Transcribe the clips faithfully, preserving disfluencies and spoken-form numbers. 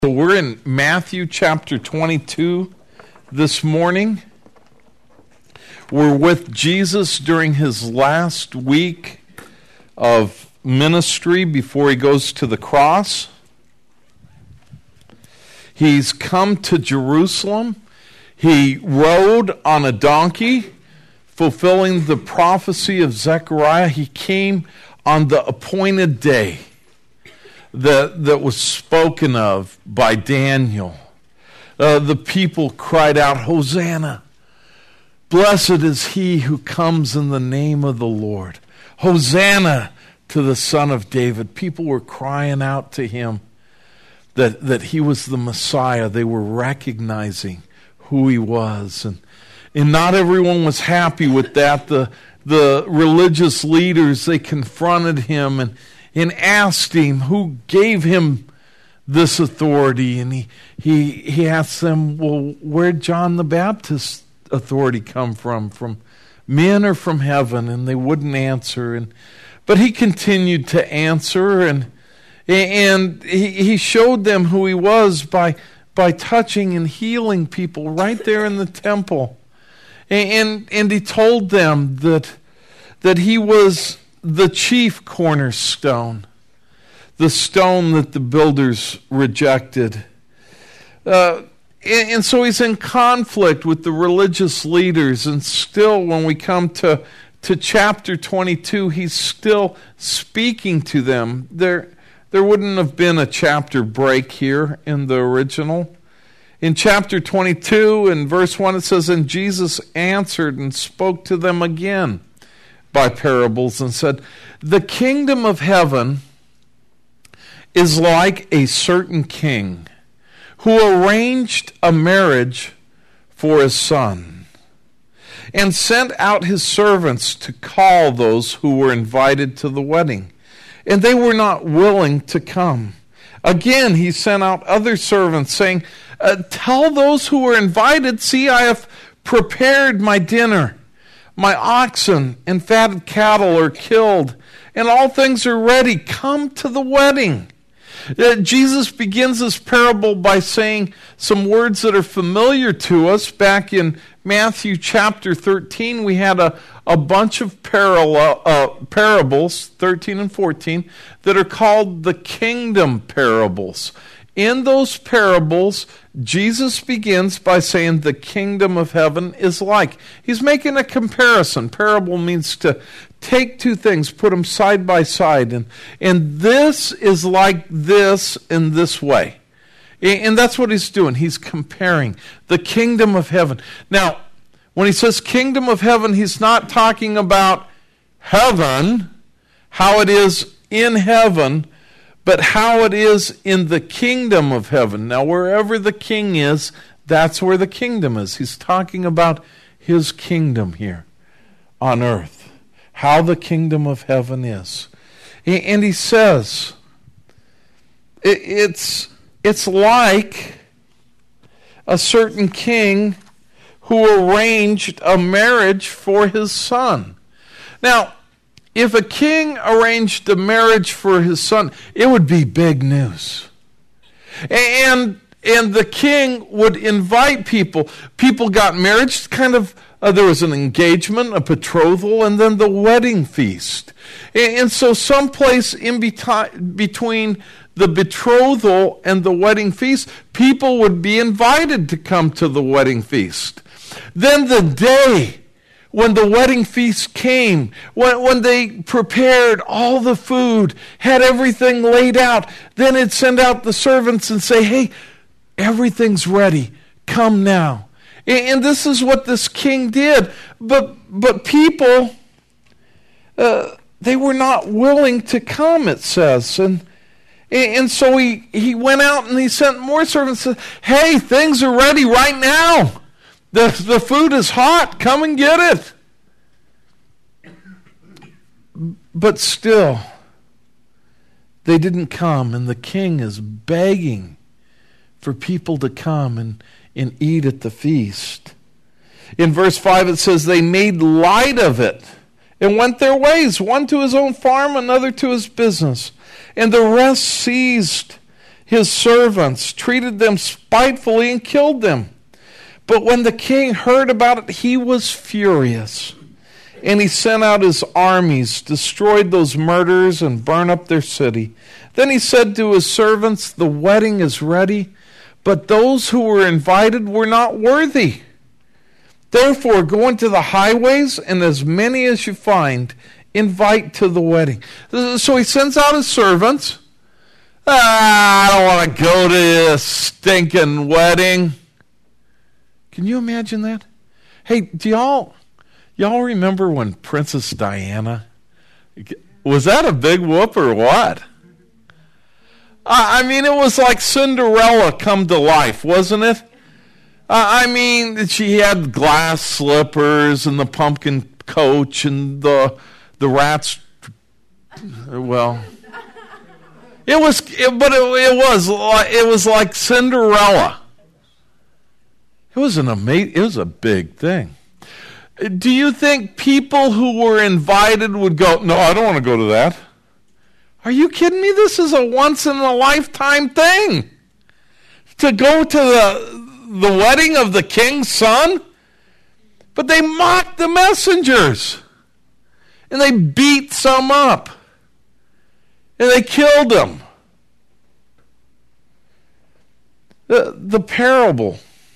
So we're in Matthew chapter twenty-two this morning. We're with Jesus during his last week of ministry before he goes to the cross. He's come to Jerusalem. He rode on a donkey, fulfilling the prophecy of Zechariah. He came on the appointed day that that was spoken of by Daniel. Uh, the people cried out, "Hosanna! Blessed is he who comes in the name of the Lord. Hosanna to the Son of David." People were crying out to him that, that he was the Messiah. They were recognizing who he was. And, and not everyone was happy with that. The, the religious leaders, they confronted him and and asked him who gave him this authority. And he, he, he asked them, well, where'd John the Baptist's authority come from? From men or from heaven? And they wouldn't answer. And But he continued to answer, and and he, he showed them who he was by, by touching and healing people right there in the temple. And, and, and he told them that, that he was the chief cornerstone, the stone that the builders rejected. Uh, and, and so he's in conflict with the religious leaders, and still when we come to, to chapter twenty-two, he's still speaking to them. There, there wouldn't have been a chapter break here in the original. In chapter twenty-two, in verse one, it says, "And Jesus answered and spoke to them again by parables and said, the kingdom of heaven is like a certain king who arranged a marriage for his son and sent out his servants to call those who were invited to the wedding. And they were not willing to come. Again, he sent out other servants saying, uh, tell those who were invited, see, I have prepared my dinner. My oxen and fatted cattle are killed, and all things are ready. Come to the wedding." Uh, Jesus begins this parable by saying some words that are familiar to us. Back in Matthew chapter thirteen, we had a, a bunch of parallel, uh, parables, thirteen and fourteen, that are called the kingdom parables. In those parables, Jesus begins by saying the kingdom of heaven is like. He's making a comparison. Parable means to take two things, put them side by side, and, and this is like this in this way. And that's what he's doing. He's comparing the kingdom of heaven. Now, when he says kingdom of heaven, he's not talking about heaven, how it is in heaven, but how it is in the kingdom of heaven. Now, wherever the king is, that's where the kingdom is. He's talking about his kingdom here on earth, how the kingdom of heaven is. And he says, it's, it's like a certain king who arranged a marriage for his son. Now, if a king arranged a marriage for his son, it would be big news. And and the king would invite people. People got married, kind of, uh, there was an engagement, a betrothal, and then the wedding feast. And, and so someplace in beti- between the betrothal and the wedding feast, people would be invited to come to the wedding feast. Then the day when the wedding feast came, when, when they prepared all the food, had everything laid out, then it'd send out the servants and say, hey, everything's ready. Come now. And, and this is what this king did. But but people, uh, they were not willing to come, it says. And and so he, he went out and he sent more servants and said, hey, things are ready right now. The, the food is hot. Come and get it. But still, they didn't come. And the king is begging for people to come and, and eat at the feast. In verse five it says, they made light of it and went their ways, one to his own farm, another to his business. And the rest seized his servants, treated them spitefully, and killed them. But when the king heard about it, he was furious. And he sent out his armies, destroyed those murderers, and burned up their city. Then he said to his servants, the wedding is ready, but those who were invited were not worthy. Therefore, go into the highways, and as many as you find, invite to the wedding. So he sends out his servants. Ah, I don't want to go to this stinking wedding. Can you imagine that? Hey, do y'all, y'all remember when Princess Diana, was that a big whoop or what? I mean, it was like Cinderella come to life, wasn't it? I mean, she had glass slippers and the pumpkin coach and the the rats. Well, it was, it, but it, it was it was like Cinderella. It was an amazing. It was a big thing. Do you think people who were invited would go, no, I don't want to go to that? Are you kidding me? This is a once-in-a-lifetime thing. To go to the, the wedding of the king's son? But they mocked the messengers. And they beat some up. And they killed them. The, the parable,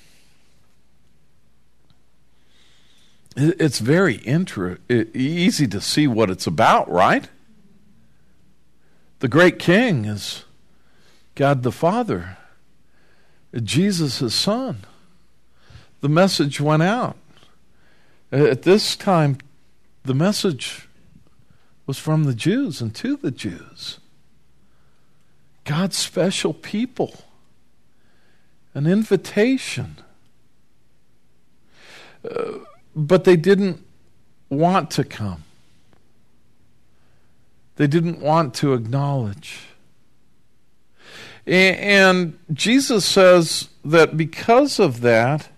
it's very inter- easy to see what it's about, right? The great king is God the Father, Jesus his son. The message went out. At this time, the message was from the Jews and to the Jews. God's special people. An invitation. Uh, But they didn't want to come. They didn't want to acknowledge. And Jesus says that because of that,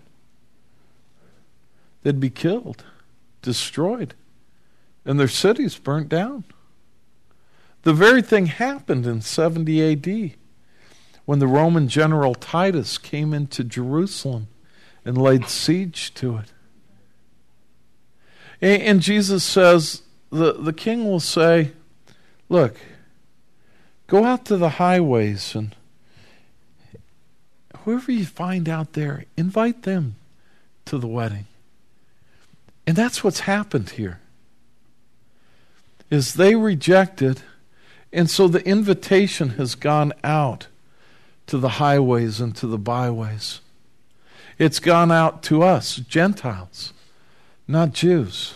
they'd be killed, destroyed, and their cities burnt down. The very thing happened in seventy A D when the Roman general Titus came into Jerusalem and laid siege to it. And Jesus says, the, the king will say, look, go out to the highways and whoever you find out there, invite them to the wedding. And that's what's happened here. Is they rejected, and so the invitation has gone out to the highways and to the byways. It's gone out to us, Gentiles. Not Jews.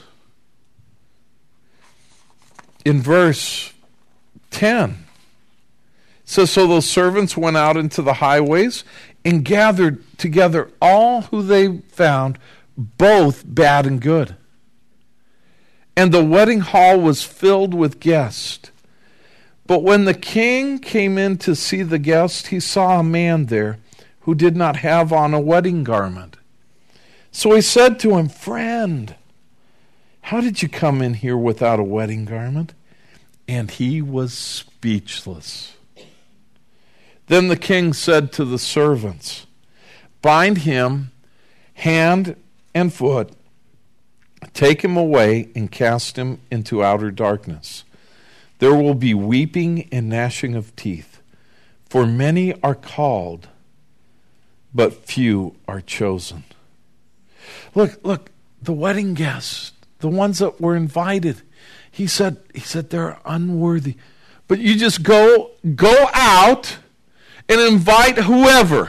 In verse ten, it says, so those servants went out into the highways and gathered together all who they found, both bad and good. And the wedding hall was filled with guests. But when the king came in to see the guests, he saw a man there who did not have on a wedding garment. So he said to him, friend, how did you come in here without a wedding garment? And he was speechless. Then the king said to the servants, bind him hand and foot, take him away and cast him into outer darkness. There will be weeping and gnashing of teeth, for many are called, but few are chosen. Look, look, the wedding guests, the ones that were invited, he said, he said they're unworthy. But you just go, go out and invite whoever,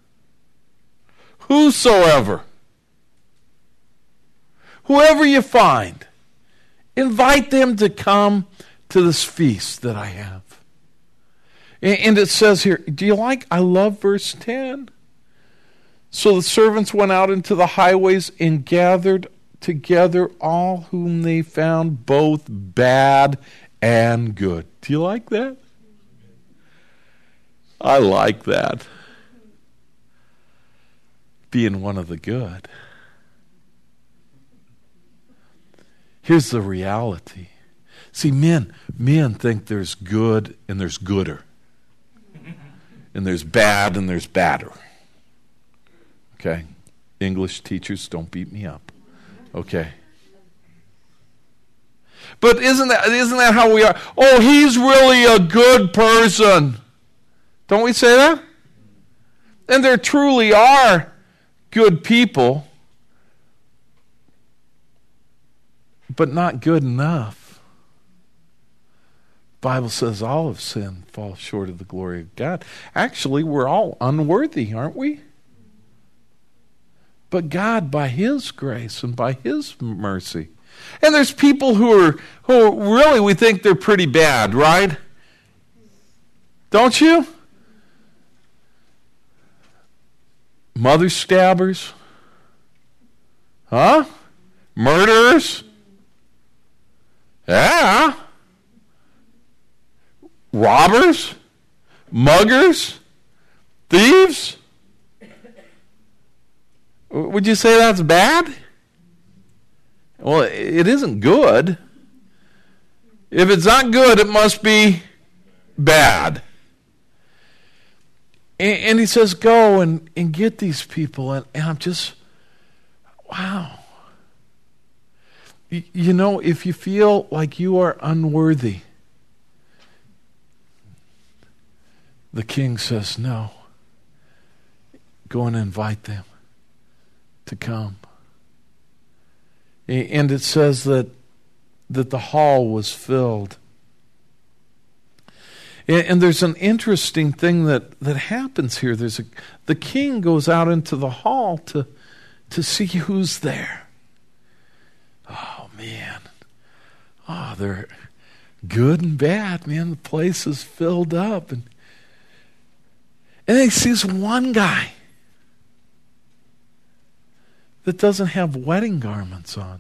whosoever, whoever you find, invite them to come to this feast that I have. And it says here, do you like, I love verse ten. So the servants went out into the highways and gathered together all whom they found, both bad and good. Do you like that? I like that. Being one of the good. Here's the reality. See, men, men think there's good and there's gooder. And there's bad and there's badder. Okay? English teachers, don't beat me up. Okay? But isn't that isn't that how we are? Oh, he's really a good person. Don't we say that? And there truly are good people, but not good enough. The Bible says all of sin falls short of the glory of God. Actually, we're all unworthy, aren't we? But God, by His grace and by His mercy. And there's people who are who really we think they're pretty bad, right? Don't you? Mother stabbers? Huh? Murderers? Yeah. Robbers? Muggers? Thieves? Would you say that's bad? Well, it isn't good. If it's not good, it must be bad. And, and he says, go and, and get these people. And, and I'm just, wow. You, you know, if you feel like you are unworthy, the king says, no. Go and invite them to come. And it says that that the hall was filled. And, and there's an interesting thing that, that happens here. There's a the king goes out into the hall to to see who's there. Oh man. Oh, they're good and bad, man. The place is filled up. And, and then he sees one guy that doesn't have wedding garments on.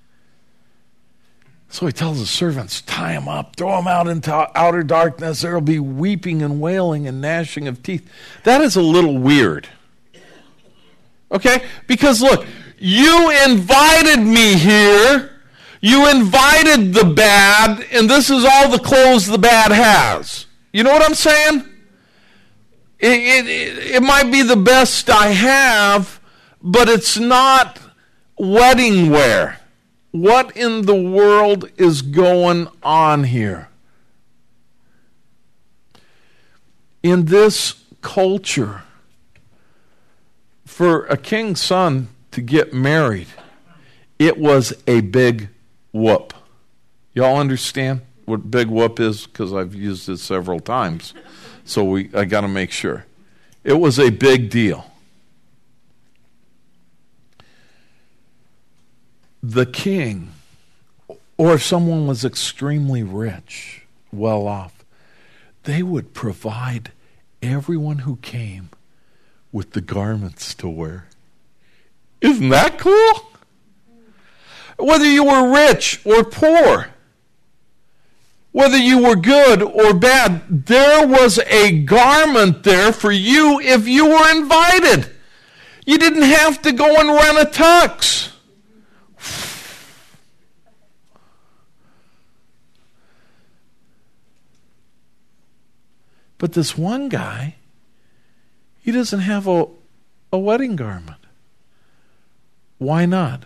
So he tells the servants, tie him up, throw him out into outer darkness. There will be weeping and wailing and gnashing of teeth. That is a little weird. Okay? Because look, you invited me here. You invited the bad, and this is all the clothes the bad has. You know what I'm saying? It, it, it, it might be the best I have, but it's not wedding wear. What in the world is going on here? In this culture, for a king's son to get married, it was a big whoop. Y'all understand what big whoop is? Because I've used it several times. So we I got to make sure. It was a big deal. The king, or if someone was extremely rich, well off, they would provide everyone who came with the garments to wear. Isn't that cool? Whether you were rich or poor, whether you were good or bad, there was a garment there for you if you were invited. You didn't have to go and rent a tux. But this one guy, he doesn't have a, a wedding garment. Why not?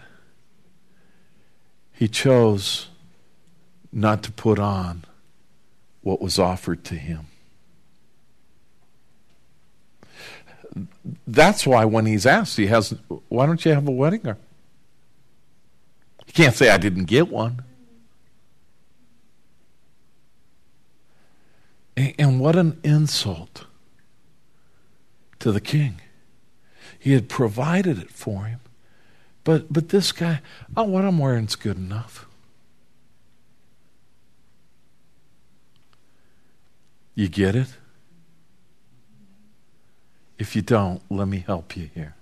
He chose not to put on what was offered to him. That's why when he's asked, he has, why don't you have a wedding garment? You can't say, I didn't get one. And what an insult to the king. He had provided it for him. But but this guy, oh, what I'm wearing is good enough. You get it? If you don't, let me help you here.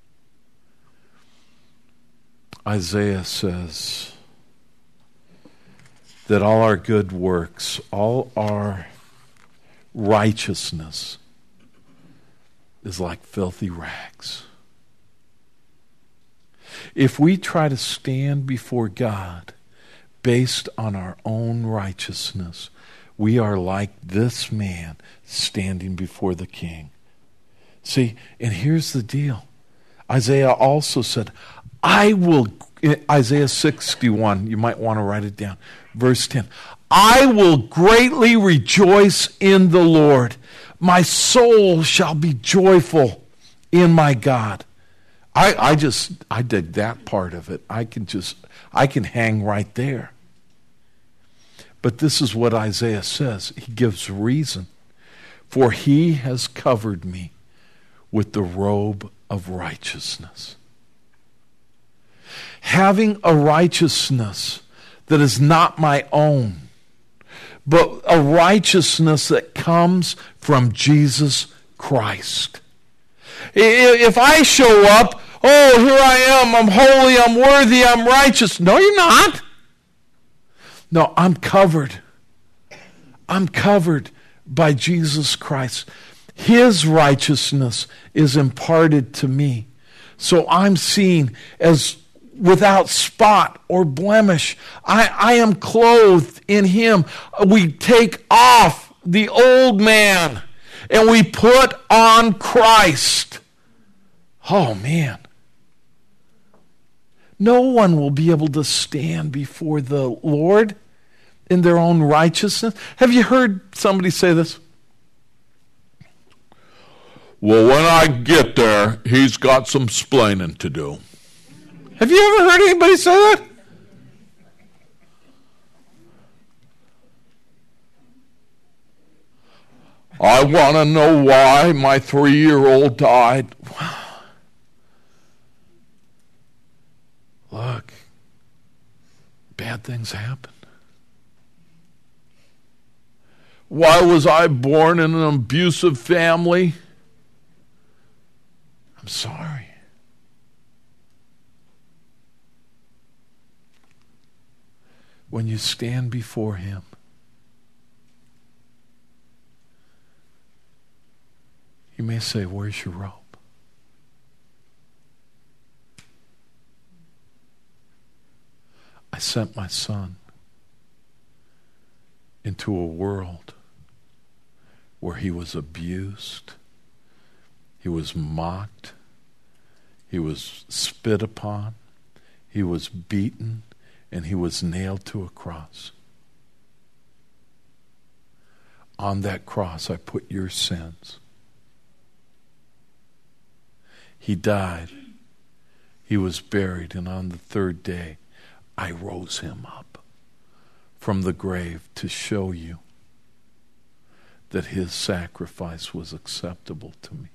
Isaiah says that all our good works, all our righteousness is like filthy rags. If we try to stand before God based on our own righteousness, we are like this man standing before the king. See, and here's the deal. Isaiah also said, I will, Isaiah sixty-one, you might want to write it down, verse ten, I will greatly rejoice in the Lord. My soul shall be joyful in my God. I, I just, I dig that part of it. I can just, I can hang right there. But this is what Isaiah says. He gives reason. For he has covered me with the robe of righteousness. Having a righteousness that is not my own, but a righteousness that comes from Jesus Christ. If I show up, oh, here I am, I'm holy, I'm worthy, I'm righteous. No, you're not. No, I'm covered. I'm covered by Jesus Christ. His righteousness is imparted to me. So I'm seen as without spot or blemish. I, I am clothed in him. We take off the old man and we put on Christ. Oh, man. No one will be able to stand before the Lord in their own righteousness. Have you heard somebody say this? Well, when I get there, he's got some splaining to do. Have you ever heard anybody say that? I want to know why my three-year-old died. Look, bad things happen. Why was I born in an abusive family? I'm sorry. When you stand before him, you may say, where's your robe? I sent my son into a world where he was abused, he was mocked, he was spit upon, he was beaten, and he was nailed to a cross. On that cross, I put your sins. He died. He was buried, and on the third day, I rose him up from the grave to show you that his sacrifice was acceptable to me.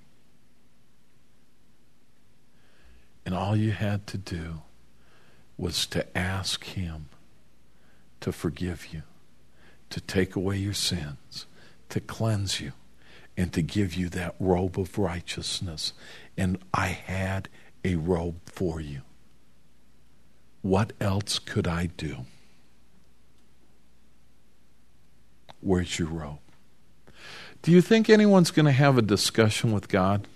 And all you had to do was to ask him to forgive you, to take away your sins, to cleanse you, and to give you that robe of righteousness. And I had a robe for you. What else could I do? Where's your robe? Do you think anyone's going to have a discussion with God?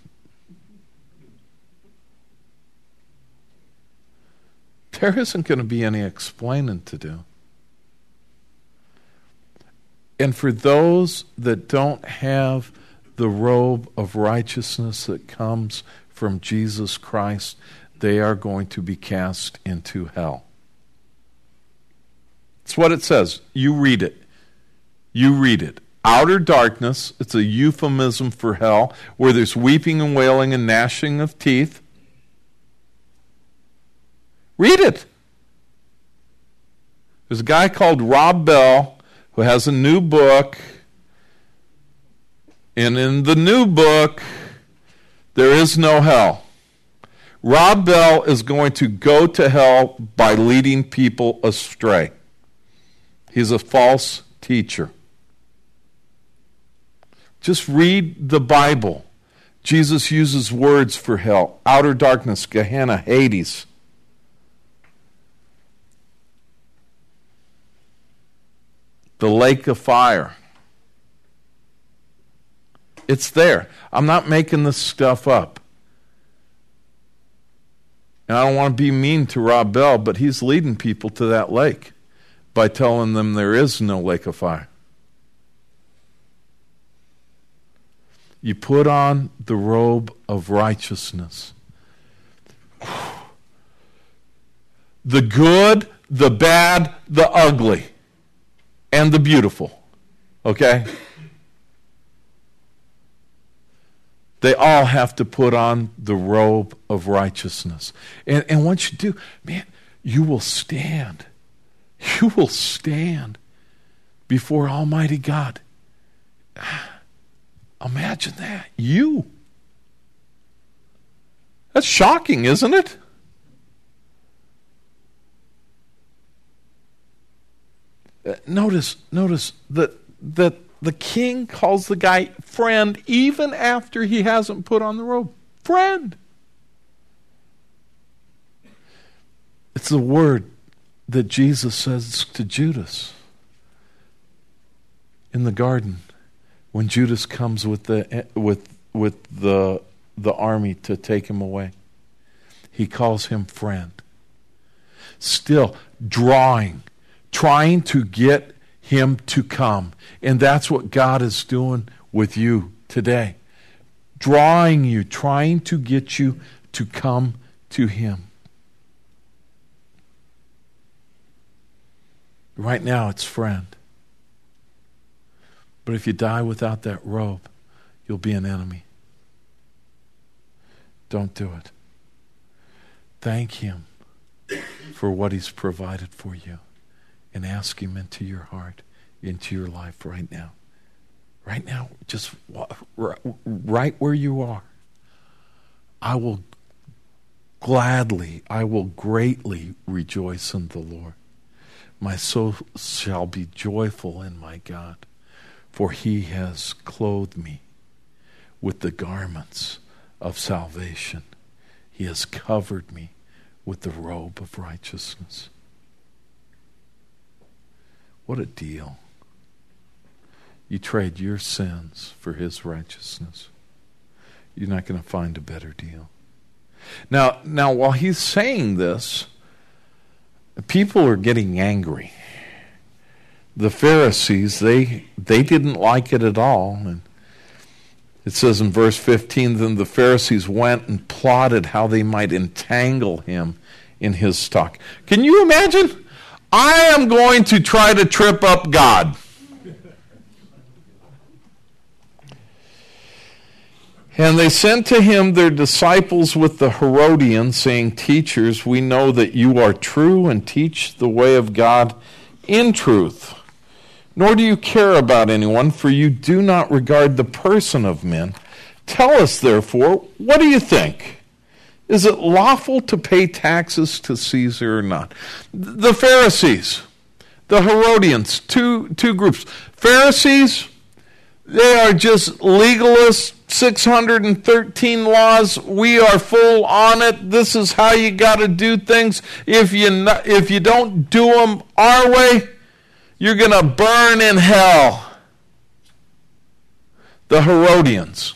There isn't going to be any explaining to do. And for those that don't have the robe of righteousness that comes from Jesus Christ, they are going to be cast into hell. It's what it says. You read it. You read it. Outer darkness, it's a euphemism for hell, where there's weeping and wailing and gnashing of teeth. Read it. There's a guy called Rob Bell who has a new book, and in the new book, there is no hell. Rob Bell is going to go to hell by leading people astray. He's a false teacher. Just read the Bible. Jesus uses words for hell: outer darkness, Gehenna, Hades. The lake of fire. It's there. I'm not making this stuff up. And I don't want to be mean to Rob Bell, but he's leading people to that lake by telling them there is no lake of fire. You put on the robe of righteousness. The good, the bad, the ugly, and the beautiful. Okay? They all have to put on the robe of righteousness. And, and once you do, man, you will stand. You will stand before Almighty God. Imagine that. You. That's shocking, isn't it? Uh, notice, notice that that the king calls the guy friend even after he hasn't put on the robe. Friend. It's the word that Jesus says to Judas in the garden when Judas comes with the with with the the army to take him away. He calls him friend. Still drawing, trying to get him to come. And that's what God is doing with you today. Drawing you, trying to get you to come to him. Right now it's friend. But if you die without that robe, you'll be an enemy. Don't do it. Thank him for what he's provided for you. And ask him into your heart, into your life right now. Right now, just right where you are. I will gladly, I will greatly rejoice in the Lord. My soul shall be joyful in my God, for he has clothed me with the garments of salvation. He has covered me with the robe of righteousness. What a deal. You trade your sins for his righteousness. You're not going to find a better deal. Now, now, while he's saying this, people are getting angry. The Pharisees, they they didn't like it at all. And it says in verse fifteen, then the Pharisees went and plotted how they might entangle him in his talk. Can you imagine? I am going to try to trip up God. And they sent to him their disciples with the Herodians, saying, teachers, we know that you are true and teach the way of God in truth. Nor do you care about anyone, for you do not regard the person of men. Tell us, therefore, what do you think? Is it lawful to pay taxes to Caesar or not? The Pharisees, the Herodians, two, two groups. Pharisees, they are just legalists, six hundred thirteen laws. We are full on it. This is how you got to do things. If you not, if you don't do them our way, you're going to burn in hell. The Herodians.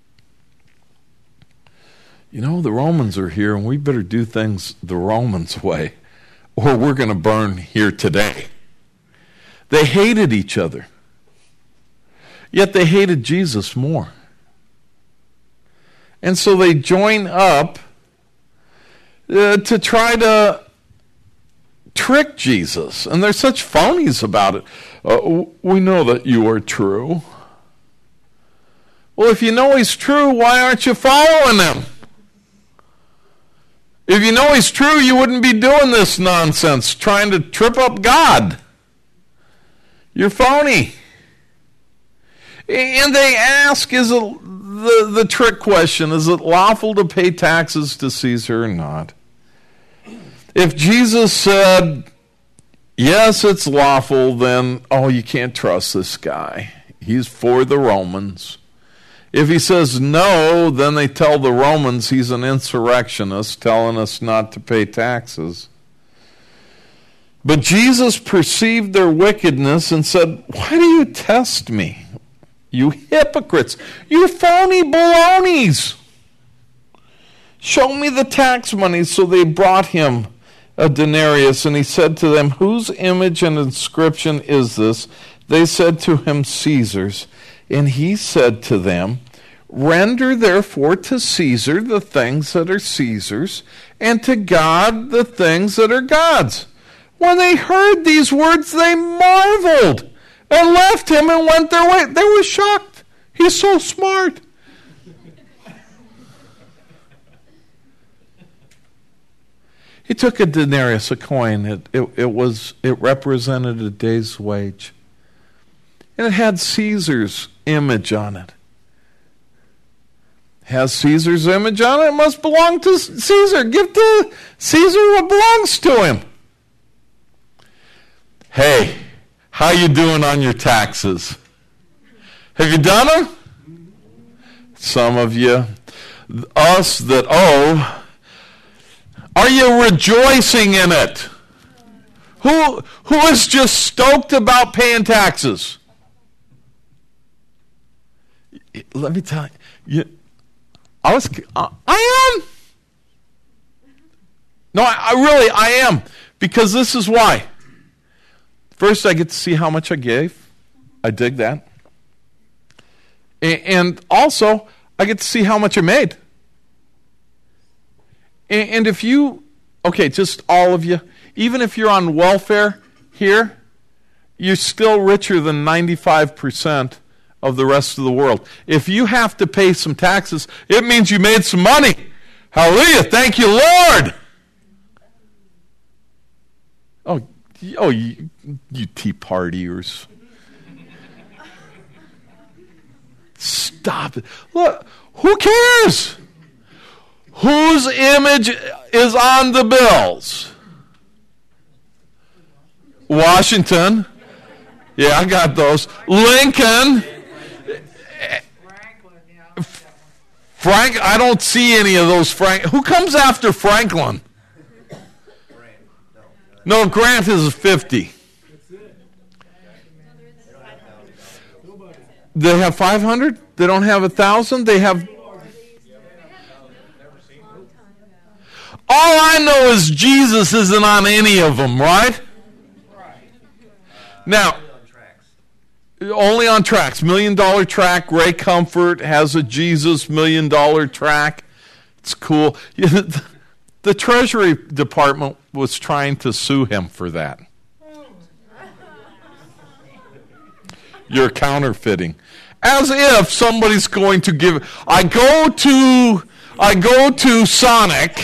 You know, the Romans are here, and we better do things the Romans' way, or we're going to burn here today. They hated each other. Yet they hated Jesus more. And so they join up uh, to try to trick Jesus. And they're such phonies about it. Uh, we know that you are true. Well, if you know he's true, why aren't you following him? If you know he's true, you wouldn't be doing this nonsense, trying to trip up God. You're phony. And they ask, is it the, the trick question, is it lawful to pay taxes to Caesar or not? If Jesus said, yes, it's lawful, then, oh, you can't trust this guy. He's for the Romans. If he says no, then they tell the Romans he's an insurrectionist, telling us not to pay taxes. But Jesus perceived their wickedness and said, why do you test me? You hypocrites, you phony balonies. Show me the tax money. So they brought him a denarius, and he said to them, whose image and inscription is this? They said to him, Caesar's. And he said to them, Render therefore to Caesar the things that are Caesar's, and to God the things that are God's. When they heard these words, they marveled and left him and went their way. They were shocked. He's so smart. He took a denarius, a coin. It, it, it was it represented a day's wage. And it had Caesar's image on it. Has Caesar's image on it? It must belong to Caesar. Give to Caesar what belongs to him. Hey, how you doing on your taxes? Have you done them? Some of you. Us that owe. Are you rejoicing in it? Who, who is just stoked about paying taxes? Let me tell you, you I was, uh, I am. No, I, I really, I am. Because this is why. First, I get to see how much I gave. I dig that. And, and also, I get to see how much I made. And, and if you, okay, just all of you, even if you're on welfare here, you're still richer than ninety-five percent of the rest of the world. If you have to pay some taxes, it means you made some money. Hallelujah. Thank you, Lord. Oh, oh, you, you tea partiers. Stop it. Look, who cares? Whose image is on the bills? Washington. Yeah, I got those. Lincoln. Frank, I don't see any of those Frank. Who comes after Franklin? No, Grant is fifty. They have five hundred? They don't have one thousand? They have... All I know is Jesus isn't on any of them, right? Now, only on tracks. Million dollar track. Ray Comfort has a Jesus million dollar track. It's cool. The Treasury Department was trying to sue him for that. You're counterfeiting. As if somebody's going to give... I go to... I go to Sonic...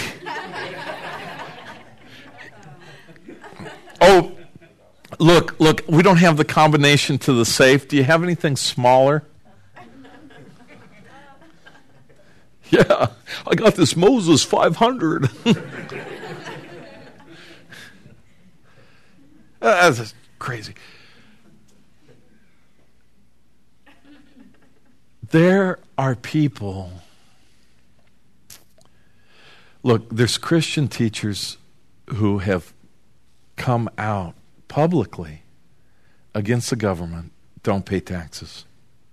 Oh, look, look, we don't have the combination to the safe. Do you have anything smaller? Yeah, I got this Moses five hundred. That's crazy. There are people. Look, there's Christian teachers who have come out publicly against the government. Don't pay taxes.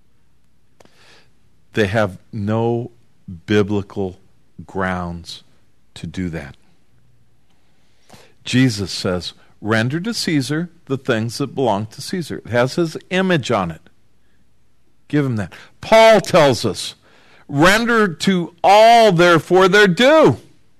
They have no biblical grounds to do that. Jesus says, render to Caesar the things that belong to Caesar. It has his image on it. Give him that. Paul tells us, render to all, therefore, their due.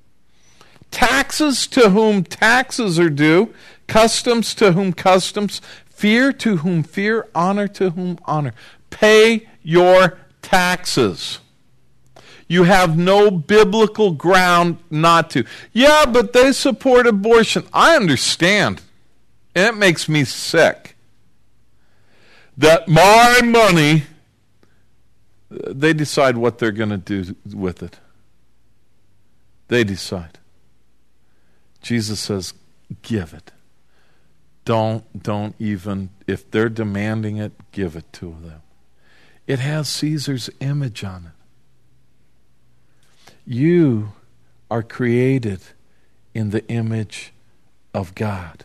Taxes to whom taxes are due, customs to whom customs, fear to whom fear, honor to whom honor. Pay your taxes. You have no biblical ground not to. Yeah, but they support abortion. I understand. And it makes me sick that my money, they decide what they're going to do with it. They decide. Jesus says, give it. Don't, don't even, if they're demanding it, give it to them. It has Caesar's image on it. You are created in the image of God.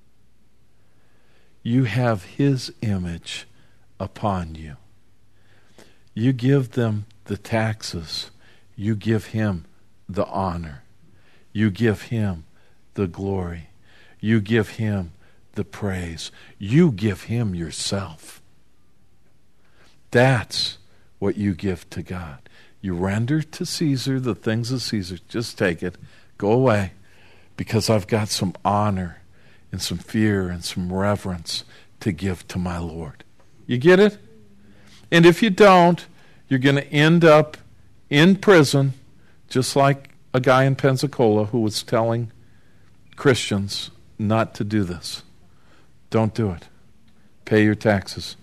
You have his image upon you. You give them the taxes. You give him the honor. You give him the glory. You give him the praise. You give him yourself. That's what you give to God. You render to Caesar the things of Caesar. Just take it. Go away. Because I've got some honor and some fear and some reverence to give to my Lord. You get it? And if you don't, you're going to end up in prison, just like a guy in Pensacola who was telling Christians not to do this. Don't do it. Pay your taxes.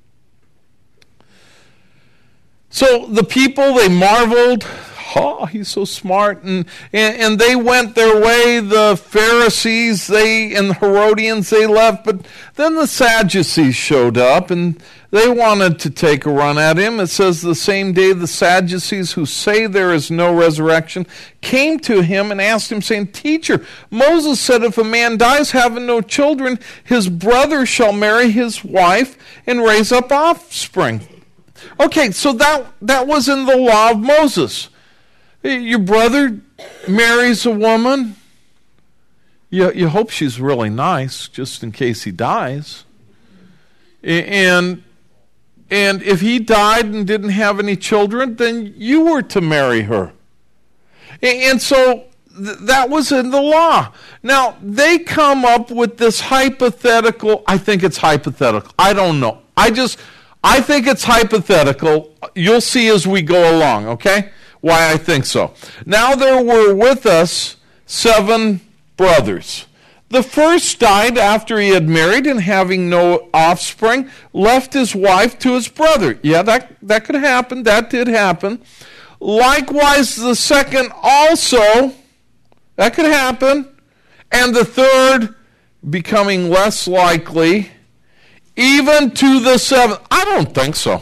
So the people, they marveled. Oh, he's so smart. And, and, and they went their way. The Pharisees they and the Herodians, they left. But then the Sadducees showed up, and they wanted to take a run at him. It says the same day the Sadducees, who say there is no resurrection, came to him and asked him, saying, Teacher, Moses said if a man dies having no children, his brother shall marry his wife and raise up offspring. Okay, so that, that was in the law of Moses. Your brother marries a woman. You, you hope she's really nice, just in case he dies. And, and if he died and didn't have any children, then you were to marry her. And, and so th- that was in the law. Now, they come up with this hypothetical. I think it's hypothetical. I don't know. I just, I think it's hypothetical. You'll see as we go along, okay? Why I think so. Now there were with us seven brothers. The first died after he had married, and having no offspring, left his wife to his brother. Yeah, that, that could happen. That did happen. Likewise, the second also, that could happen. And the third, becoming less likely, even to the seventh. I don't think so.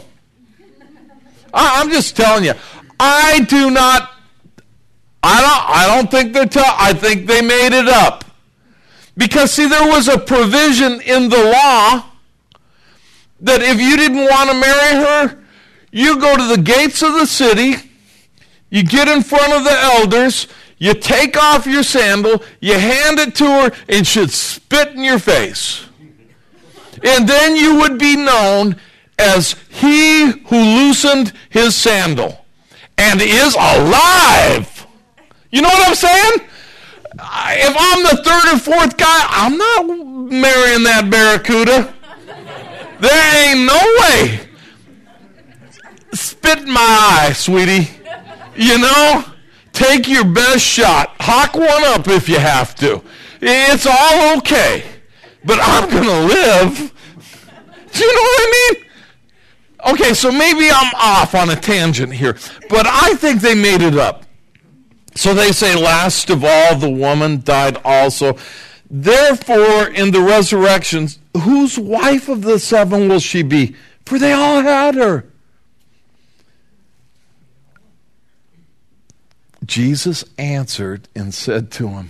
I, I'm just telling you. I do not, I don't, I don't think they're tough. I think they made it up. Because, see, there was a provision in the law that if you didn't want to marry her, you go to the gates of the city, you get in front of the elders, you take off your sandal, you hand it to her, and she'd spit in your face. And then you would be known as he who loosened his sandal and is alive. You know what I'm saying? If I'm the third or fourth guy, I'm not marrying that barracuda. There ain't no way. Spit in my eye, sweetie. You know? Take your best shot. Hawk one up if you have to. It's all okay. But I'm going to live. Do you know what I mean? Okay, so maybe I'm off on a tangent here, but I think they made it up. So they say, last of all, the woman died also. Therefore, in the resurrection, whose wife of the seven will she be? For they all had her. Jesus answered and said to him,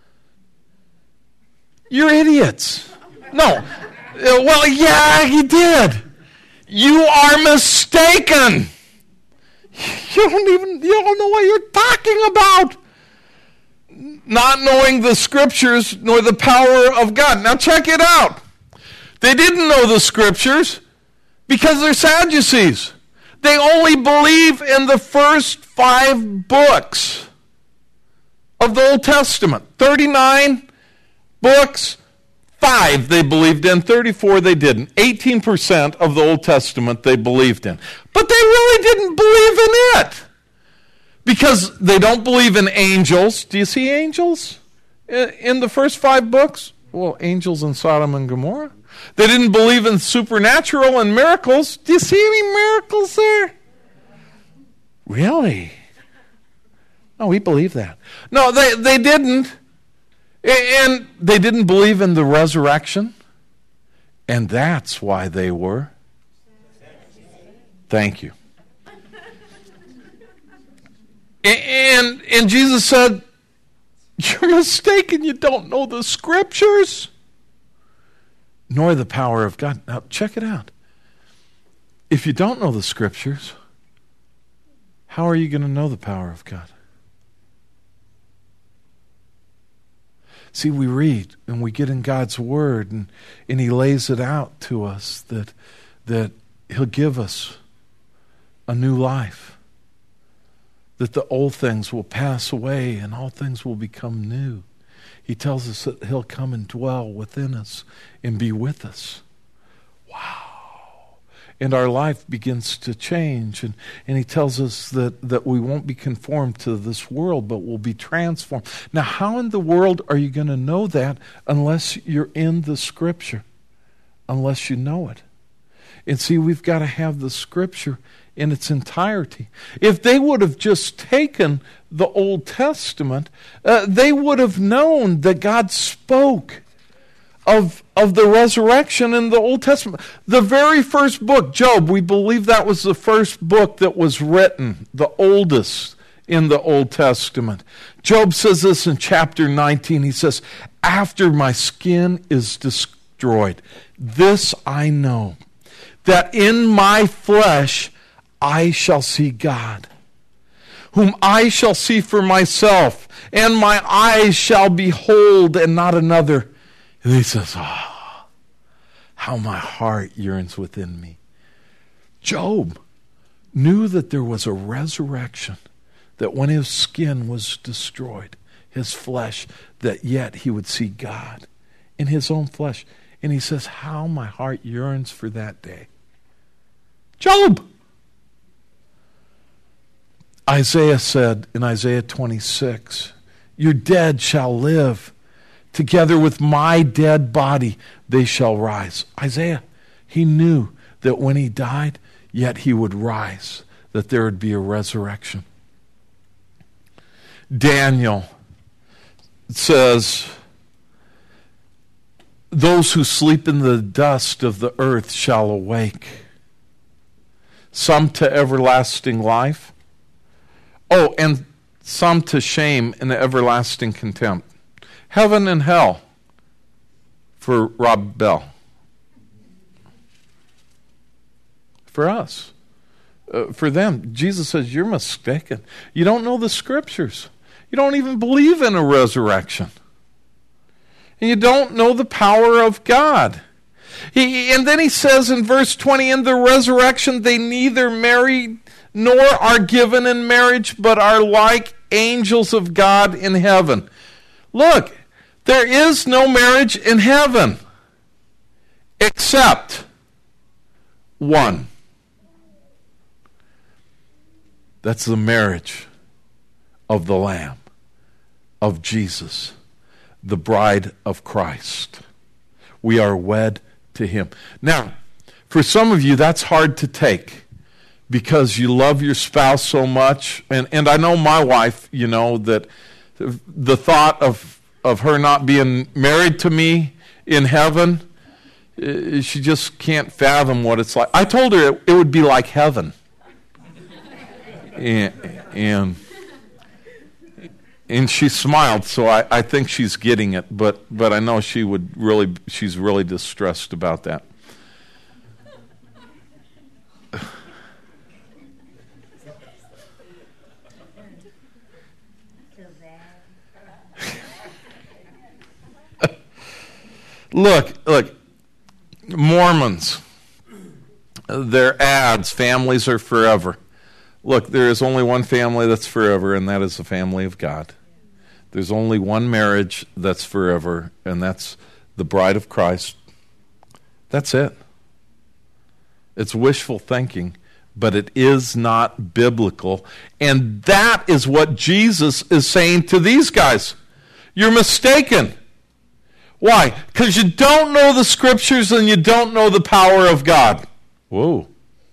you're idiots. No. Well, yeah, he did. You are mistaken. You don't even, you don't know what you're talking about. Not knowing the scriptures nor the power of God. Now check it out. They didn't know the scriptures because they're Sadducees. They only believe in the first five books of the Old Testament. thirty-nine books. Five they believed in, thirty-four they didn't. eighteen percent of the Old Testament they believed in. But they really didn't believe in it. Because they don't believe in angels. Do you see angels in the first five books? Well, angels in Sodom and Gomorrah. They didn't believe in supernatural and miracles. Do you see any miracles there? Really? No, we believe that. No, they, they didn't. And they didn't believe in the resurrection. And that's why they were. Thank you. And, and Jesus said, you're mistaken. You don't know the scriptures, nor the power of God. Now, check it out. If you don't know the scriptures, how are you going to know the power of God? See, we read and we get in God's word, and, and he lays it out to us that, that he'll give us a new life. That the old things will pass away and all things will become new. He tells us that he'll come and dwell within us and be with us. Wow. And our life begins to change. And, and he tells us that, that we won't be conformed to this world, but we'll be transformed. Now, how in the world are you going to know that unless you're in the Scripture? Unless you know it. And see, we've got to have the Scripture in its entirety. If they would have just taken the Old Testament, uh, they would have known that God spoke of, of the resurrection in the Old Testament. The very first book, Job, we believe that was the first book that was written, the oldest in the Old Testament. Job says this in chapter nineteen. He says, after my skin is destroyed, this I know, that in my flesh I shall see God, whom I shall see for myself, and my eyes shall behold and not another. And he says, ah, oh, how my heart yearns within me. Job knew that there was a resurrection, that when his skin was destroyed, his flesh, that yet he would see God in his own flesh. And he says, how my heart yearns for that day. Job! Isaiah said in Isaiah twenty-six, your dead shall live. Together with my dead body, they shall rise. Isaiah, he knew that when he died, yet he would rise, that there would be a resurrection. Daniel says, those who sleep in the dust of the earth shall awake, some to everlasting life, oh, and some to shame and everlasting contempt. Heaven and hell for Rob Bell. For us. Uh, for them. Jesus says, you're mistaken. You don't know the Scriptures. You don't even believe in a resurrection. And you don't know the power of God. He, and then he says in verse twenty, in the resurrection they neither marry nor are given in marriage, but are like angels of God in heaven. Look, there is no marriage in heaven except one. That's the marriage of the Lamb, of Jesus, the bride of Christ. We are wed to him. Now, for some of you, that's hard to take because you love your spouse so much. And, and I know my wife, you know, that the thought of of her not being married to me in heaven, she just can't fathom what it's like. I told her it, it would be like heaven. and, and and she smiled, so I, I think she's getting it, but but I know she would really she's really distressed about that. Look, look, Mormons, their ads, families are forever. Look, there is only one family that's forever, and that is the family of God. There's only one marriage that's forever, and that's the bride of Christ. That's it. It's wishful thinking, but it is not biblical. And that is what Jesus is saying to these guys. You're mistaken. Why? Because you don't know the Scriptures and you don't know the power of God. Whoa.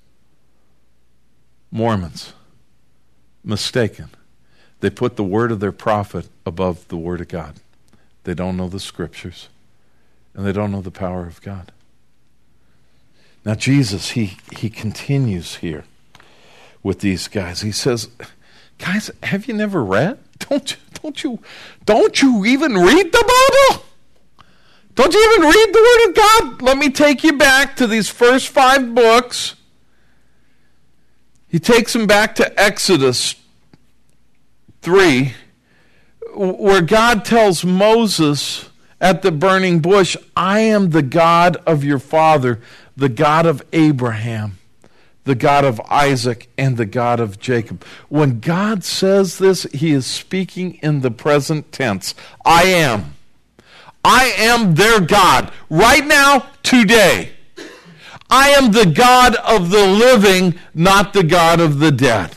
Mormons. Mistaken. They put the word of their prophet above the word of God. They don't know the Scriptures and they don't know the power of God. Now Jesus, he, he continues here with these guys. He says, guys, have you never read? Don't you, don't you, don't you even read the Bible? Don't you even read the Word of God? Let me take you back to these first five books. He takes them back to Exodus three, where God tells Moses at the burning bush, I am the God of your father, the God of Abraham, the God of Isaac, and the God of Jacob. When God says this, he is speaking in the present tense. I am. I am their God. Right now, today. I am the God of the living, not the God of the dead.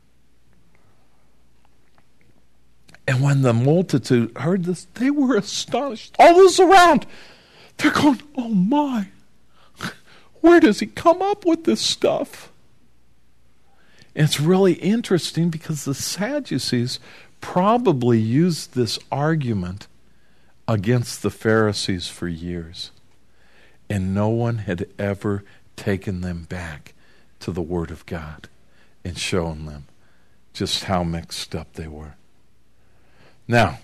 And when the multitude heard this, they were astonished. All those around, they're going, oh my. Where does he come up with this stuff? And it's really interesting because the Sadducees probably used this argument against the Pharisees for years. And no one had ever taken them back to the Word of God and shown them just how mixed up they were. Now,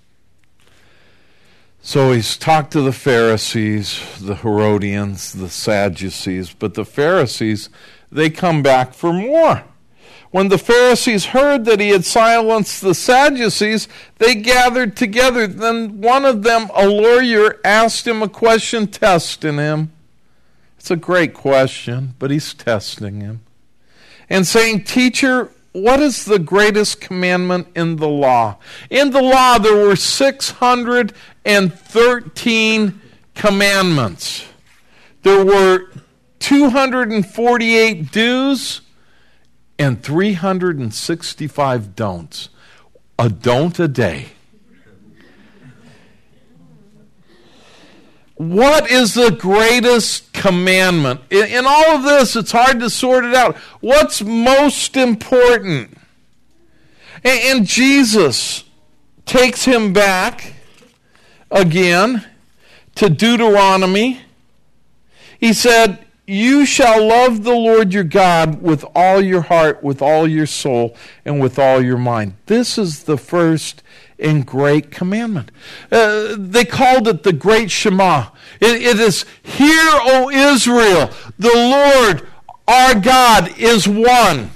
so he's talked to the Pharisees, the Herodians, the Sadducees, but the Pharisees, they come back for more. When the Pharisees heard that he had silenced the Sadducees, they gathered together. Then one of them, a lawyer, asked him a question, testing him. It's a great question, but he's testing him. And saying, Teacher, what is the greatest commandment in the law? In the law, there were six hundred thirteen commandments. There were two hundred forty-eight do's and three hundred sixty-five don'ts. A don't a day. What is the greatest commandment? In, in all of this, it's hard to sort it out. What's most important? And, and Jesus takes him back again to Deuteronomy. He said, you shall love the Lord your God with all your heart, with all your soul, and with all your mind. This is the first and great commandment. Uh, they called it the Great Shema. It, it is, Hear, O Israel, the Lord our God is one.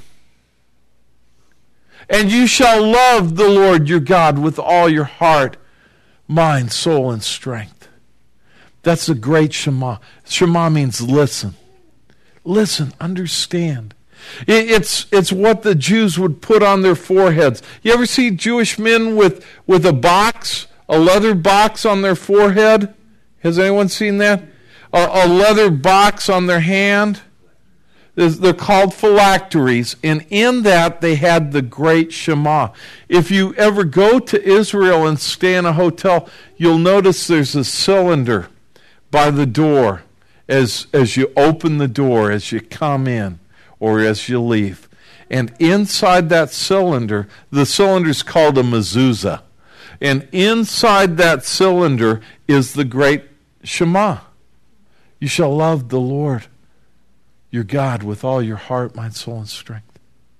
And you shall love the Lord your God with all your heart, mind, soul, and strength. That's the Great Shema. Shema means listen. Listen, understand. It's it's what the Jews would put on their foreheads. You ever see Jewish men with, with a box, a leather box on their forehead? Has anyone seen that? A, a leather box on their hand? They're called phylacteries, and in that they had the Great Shema. If you ever go to Israel and stay in a hotel, you'll notice there's a cylinder by the door as, as you open the door, as you come in, or as you leave. And inside that cylinder, the cylinder is called a mezuzah. And inside that cylinder is the Great Shema. You shall love the Lord your God with all your heart, mind, soul, and strength.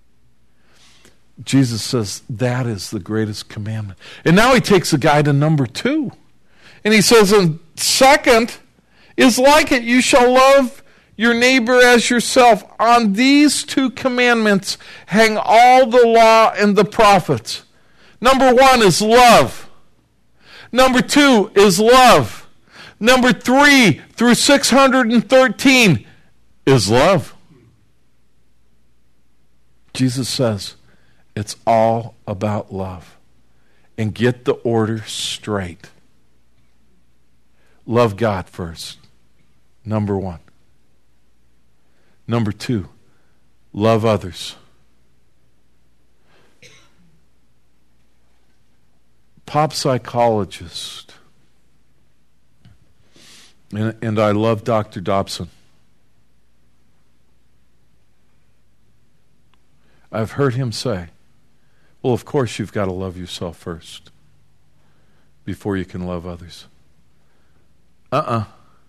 Jesus says that is the greatest commandment. And now he takes the guy to number two. And he says, and second is like it. You shall love your neighbor as yourself. On these two commandments hang all the law and the prophets. Number one is love. Number two is love. Number three through six hundred thirteen is love. Jesus says it's all about love. And get the order straight. Love God first. Number one. Number two, love others. Pop psychologist, and, and I love Doctor Dobson. I've heard him say, well, of course you've got to love yourself first before you can love others. Uh-uh.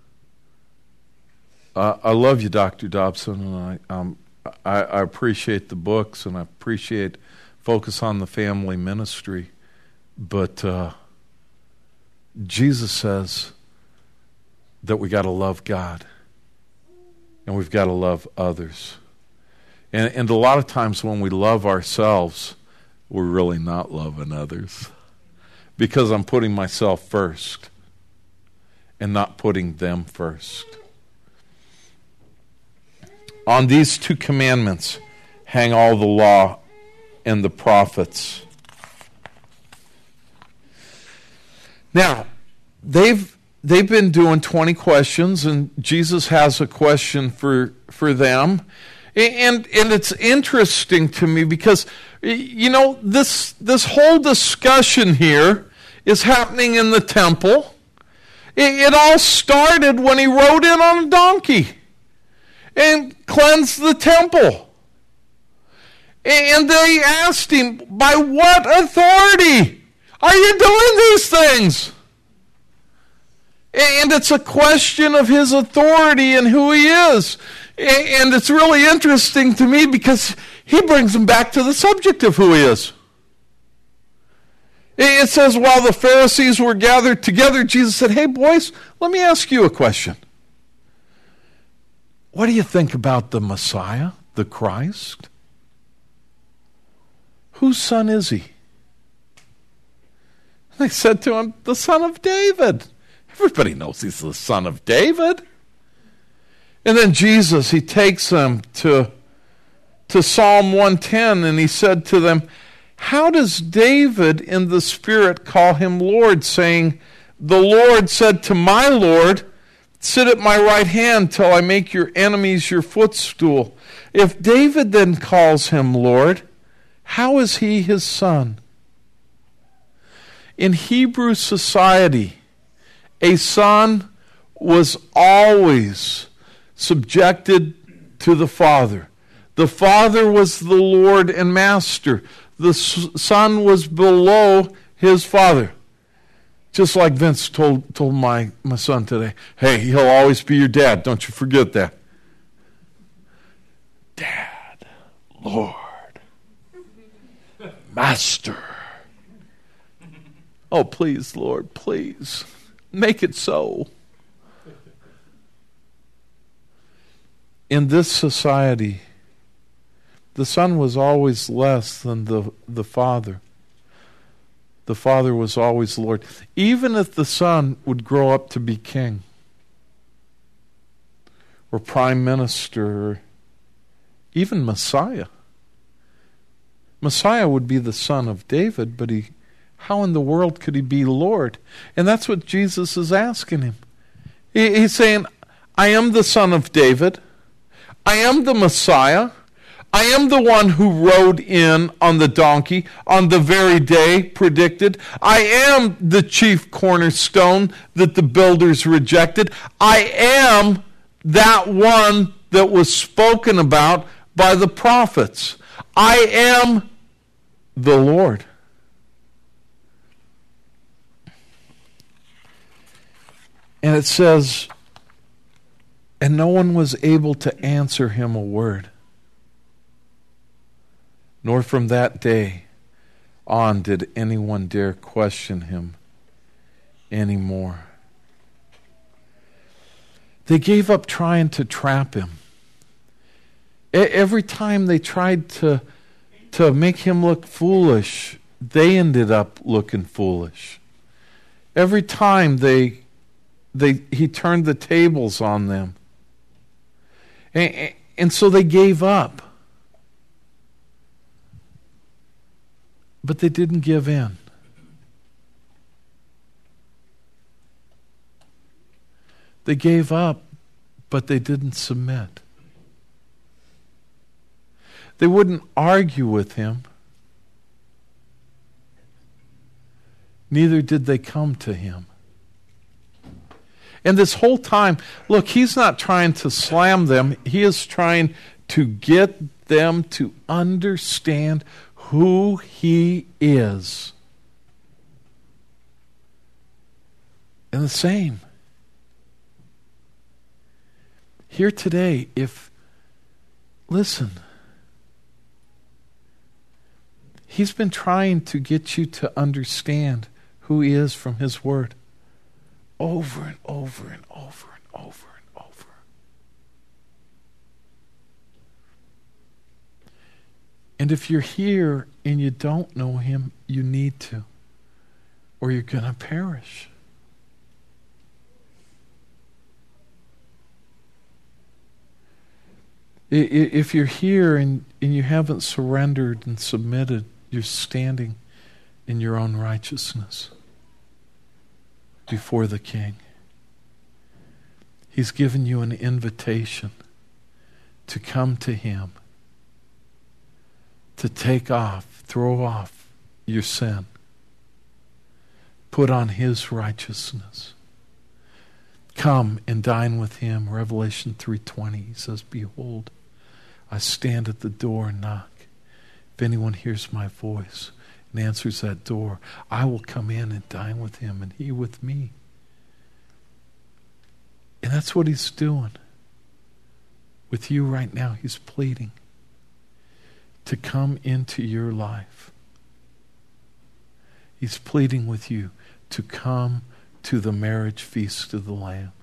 Uh, I love you, Doctor Dobson, and I, um, I, I appreciate the books, and I appreciate Focus on the Family Ministry, but uh, Jesus says that we got to love God, and we've got to love others. And, and a lot of times when we love ourselves, we're really not loving others, because I'm putting myself first and not putting them first. On these two commandments hang all the law and the prophets. Now, they've they've been doing twenty questions, and Jesus has a question for for them. And and it's interesting to me because, you know, this this whole discussion here is happening in the temple. It, it all started when he rode in on a donkey and cleansed the temple. And they asked him, by what authority are you doing these things? And it's a question of his authority and who he is. And it's really interesting to me because he brings them back to the subject of who he is. It says, while the Pharisees were gathered together, Jesus said, hey boys, let me ask you a question. What do you think about the Messiah, the Christ? Whose son is he? They said to him, the son of David. Everybody knows he's the son of David. And then Jesus, he takes them to, to Psalm one ten, and he said to them, how does David in the Spirit call him Lord, saying, the Lord said to my Lord, sit at my right hand till I make your enemies your footstool. If David then calls him Lord, how is he his son? In Hebrew society, a son was always subjected to the father. The father was the Lord and master. The son was below his father. Just like Vince told told my, my son today, hey, he'll always be your dad. Don't you forget that. Dad, Lord, Master. Oh, please, Lord, please. Make it so. In this society, the son was always less than the, the father. The father was always Lord. Even if the son would grow up to be king or prime minister or even Messiah. Messiah would be the son of David, but he, how in the world could he be Lord? And that's what Jesus is asking him. He, he's saying, I am the son of David. I am the Messiah. I am the one who rode in on the donkey on the very day predicted. I am the chief cornerstone that the builders rejected. I am that one that was spoken about by the prophets. I am the Lord. And it says, and no one was able to answer him a word. Nor from that day on did anyone dare question him anymore. They gave up trying to trap him. Every time they tried to, to make him look foolish, they ended up looking foolish. Every time they, they he turned the tables on them. And, and so they gave up. But they didn't give in. They gave up, but they didn't submit. They wouldn't argue with him. Neither did they come to him. And this whole time, look, he's not trying to slam them. He is trying to get them to understand who he is. And the same. Here today, if, listen, he's been trying to get you to understand who he is from his word over and over and over and over and over. And if you're here and you don't know him, you need to, or you're going to perish. If you're here and, and you haven't surrendered and submitted, you're standing in your own righteousness before the King. He's given you an invitation to come to Him, to take off, throw off your sin, put on His righteousness. Come and dine with Him. Revelation three twenty, He says, behold, I stand at the door and knock. If anyone hears my voice and answers that door, I will come in and dine with him and he with me. And that's what He's doing with you right now. He's pleading to come into your life. He's pleading with you to come to the marriage feast of the Lamb.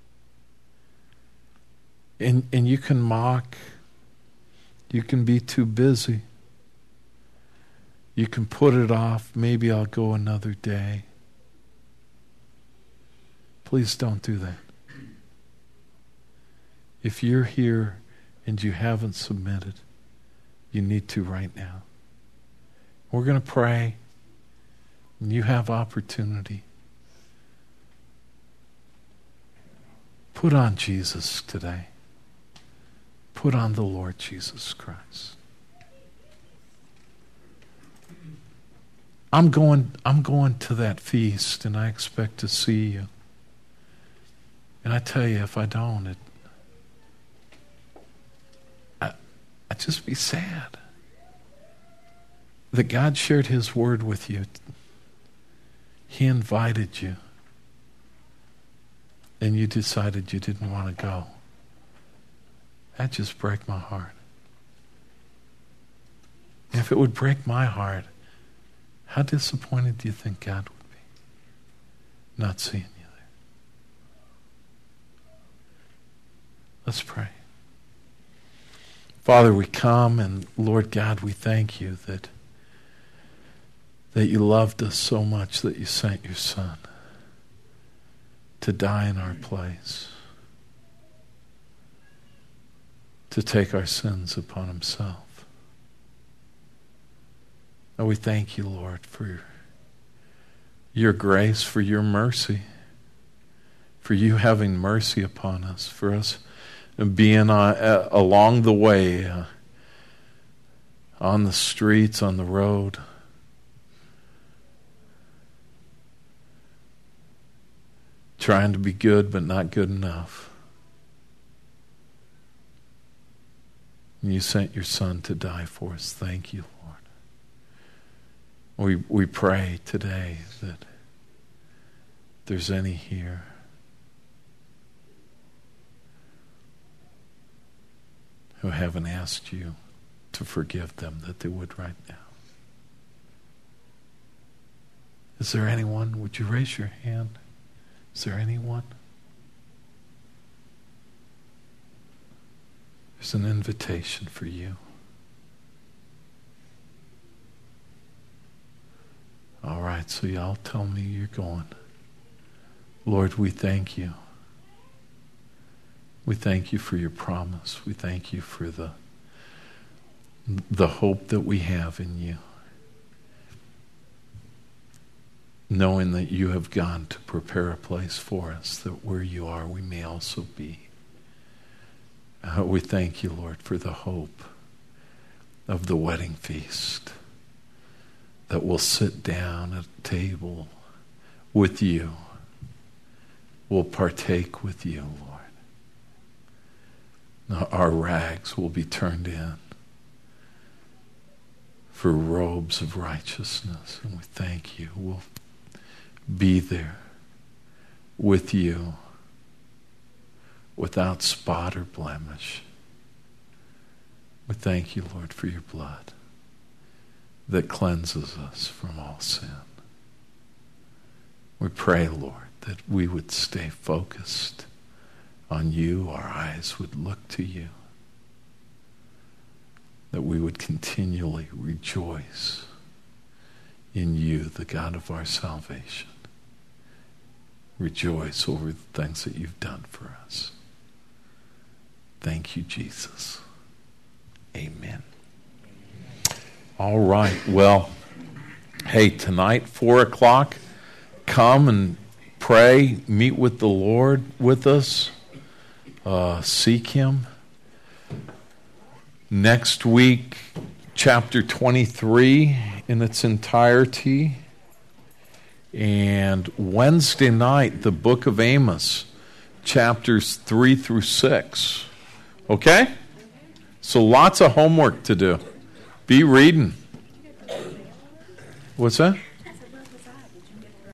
And, and you can mock. You can be too busy. You can put it off. Maybe I'll go another day. Please don't do that. If you're here and you haven't submitted, you need to right now. We're going to pray, and you have opportunity. Put on Jesus today. Put on the Lord Jesus Christ. I'm going, I'm going to that feast, and I expect to see you. And I tell you, if I don't, it, I, I'd just be sad that God shared His word with you. He invited you, and you decided you didn't want to go. That just break my heart. And if it would break my heart, how disappointed do you think God would be not seeing you there? Let's pray. Father, we come, and Lord God, we thank you that that you loved us so much that you sent your Son to die in our place, to take our sins upon Himself. And we thank you, Lord, for your grace, for your mercy, for you having mercy upon us, for us being uh, uh, along the way, uh, on the streets, on the road, trying to be good but not good enough. And you sent your Son to die for us. Thank you, Lord. We we pray today that if there's any here who haven't asked you to forgive them, that they would right now. Is there anyone? Would you raise your hand? Is there anyone? There's an invitation for you. All right, so y'all tell me you're going. Lord, we thank you. We thank you for your promise. We thank you for the, the hope that we have in you, knowing that you have gone to prepare a place for us, that where you are, we may also be. Uh, we thank you, Lord, for the hope of the wedding feast, that we'll sit down at a table with you. We'll partake with you, Lord. Our rags will be turned in for robes of righteousness, and we thank you. We'll be there with you without spot or blemish. We thank you, Lord, for your blood that cleanses us from all sin. We pray, Lord, that we would stay focused on you. Our eyes would look to you. That we would continually rejoice in you, the God of our salvation. Rejoice over the things that you've done for us. Thank you, Jesus. Amen. All right. Well, hey, tonight, four o'clock, come and pray, meet with the Lord with us, uh, seek Him. Next week, chapter twenty-three in its entirety. And Wednesday night, the book of Amos, chapters three through six. Okay? So lots of homework to do. Be reading. What's that?